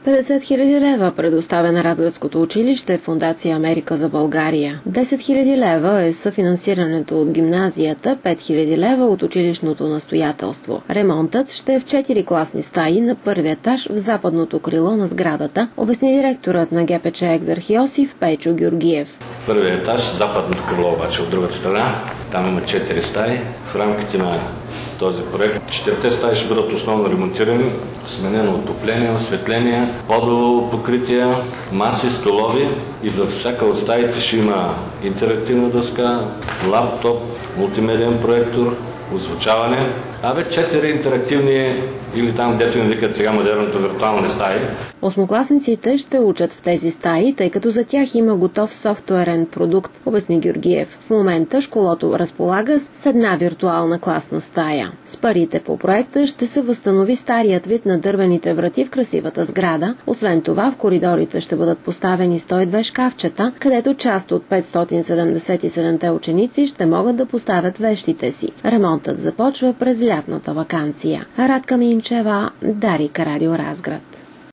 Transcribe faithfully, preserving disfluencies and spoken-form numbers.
петдесет хиляди лева предоставя на Разградското училище Фондация Америка за България. десет хиляди лева е съфинансирането от гимназията, пет хиляди лева от училищното настоятелство. Ремонтът ще е в четири класни стаи на първи етаж в западното крило на сградата, обясни директорът на ГПЧ Екзарх Йосиф Пейчо Георгиев. Първият етаж, западното крило обаче от другата страна, там има четири стаи. В рамките на този проект четирите стаи ще бъдат основно ремонтирани, сменено отопление, осветление, подово покритие, маси, столови и във всяка от стаите ще има интерактивна дъска, лаптоп, мултимедиен проектор, озвучаване, а бе четири интерактивни или там, дето им викат сега модерното виртуални стаи. Осмокласниците ще учат в тези стаи, тъй като за тях има готов софтуерен продукт, обясни Георгиев. В момента школото разполага с една виртуална класна стая. С парите по проекта ще се възстанови старият вид на дървените врати в красивата сграда. Освен това, в коридорите ще бъдат поставени сто и две шкафчета, където част от петстотин седемдесет и седемте ученици ще могат да поставят вещите си. Ремонтът започва през лятната ваканция. Радка Минчева, Дарик, Радио Разград.